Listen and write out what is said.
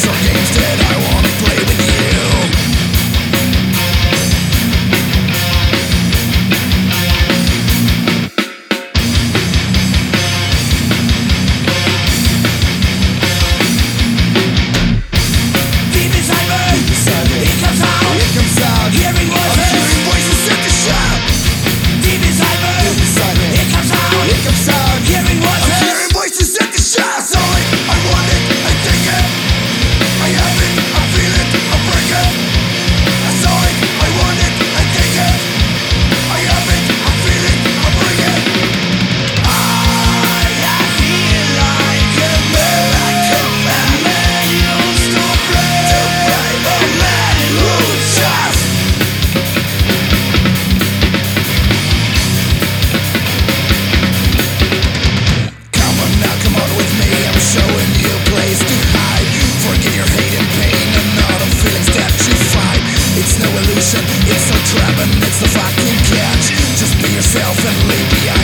some games that I wanna play with you. Deep inside me, it comes out, hearing voices at the shout. Deep inside me, it comes out, hearing voices at the shout. I saw it, I want it, I take it, I have it, I feel it, I break it. I saw it, I want it, I take it, I have it, I feel it, I break it. I feel like a man used to play a man who just come on with me, I'm showing you a place to hide. Forget your hate and pain and all the feelings that you fight. It's no illusion, it's no trap and it's no fucking catch. Just be yourself and leave behind